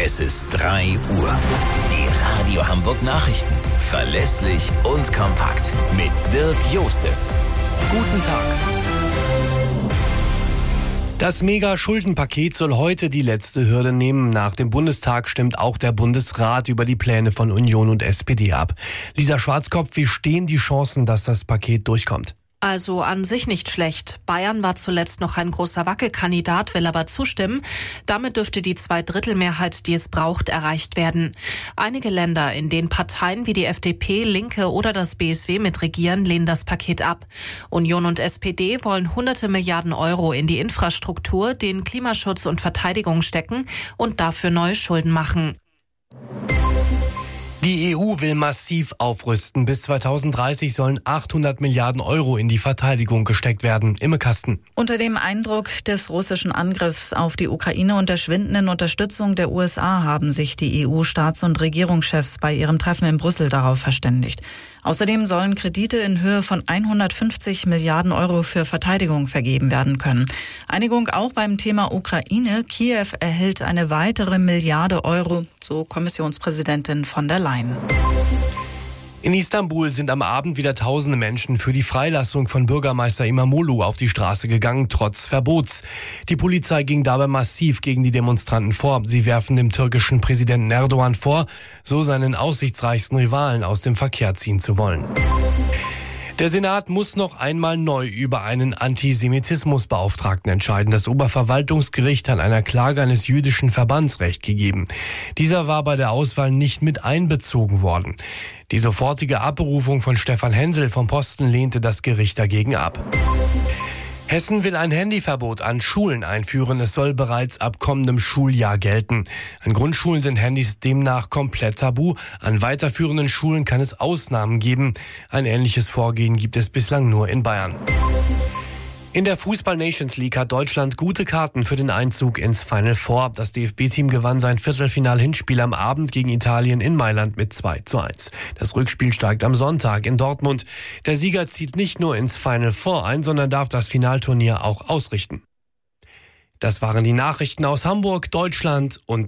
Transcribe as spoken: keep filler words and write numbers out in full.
Es ist drei Uhr. Die Radio Hamburg Nachrichten. Verlässlich und kompakt. Mit Dirk Jostes. Guten Tag. Das Mega-Schuldenpaket soll heute die letzte Hürde nehmen. Nach dem Bundestag stimmt auch der Bundesrat über die Pläne von Union und S P D ab. Lisa Schwarzkopf, wie stehen die Chancen, dass das Paket durchkommt? Also an sich nicht schlecht. Bayern war zuletzt noch ein großer Wackelkandidat, will aber zustimmen. Damit dürfte die Zweidrittelmehrheit, die es braucht, erreicht werden. Einige Länder, in denen Parteien wie die F D P, Linke oder das B S W mitregieren, lehnen das Paket ab. Union und S P D wollen hunderte Milliarden Euro in die Infrastruktur, den Klimaschutz und Verteidigung stecken und dafür neue Schulden machen. Die E U will massiv aufrüsten. Bis zweitausenddreißig sollen achthundert Milliarden Euro in die Verteidigung gesteckt werden. Imme Kasten. Unter dem Eindruck des russischen Angriffs auf die Ukraine und der schwindenden Unterstützung der U S A haben sich die E U-Staats- und Regierungschefs bei ihrem Treffen in Brüssel darauf verständigt. Außerdem sollen Kredite in Höhe von hundertfünfzig Milliarden Euro für Verteidigung vergeben werden können. Einigung auch beim Thema Ukraine. Kiew erhält eine weitere Milliarde Euro, so Kommissionspräsidentin von der Leyen. In Istanbul sind am Abend wieder tausende Menschen für die Freilassung von Bürgermeister İmamoğlu auf die Straße gegangen, trotz Verbots. Die Polizei ging dabei massiv gegen die Demonstranten vor. Sie werfen dem türkischen Präsidenten Erdogan vor, so seinen aussichtsreichsten Rivalen aus dem Verkehr ziehen zu wollen. Der Senat muss noch einmal neu über einen Antisemitismusbeauftragten entscheiden. Das Oberverwaltungsgericht hat einer Klage eines jüdischen Verbands Recht gegeben. Dieser war bei der Auswahl nicht mit einbezogen worden. Die sofortige Abberufung von Stefan Hensel vom Posten lehnte das Gericht dagegen ab. Hessen will ein Handyverbot an Schulen einführen. Es soll bereits ab kommendem Schuljahr gelten. An Grundschulen sind Handys demnach komplett tabu. An weiterführenden Schulen kann es Ausnahmen geben. Ein ähnliches Vorgehen gibt es bislang nur in Bayern. In der Fußball-Nations League hat Deutschland gute Karten für den Einzug ins Final Four. Das D F B-Team gewann sein Viertelfinal-Hinspiel am Abend gegen Italien in Mailand mit zwei zu eins. Das Rückspiel steigt am Sonntag in Dortmund. Der Sieger zieht nicht nur ins Final Four ein, sondern darf das Finalturnier auch ausrichten. Das waren die Nachrichten aus Hamburg, Deutschland und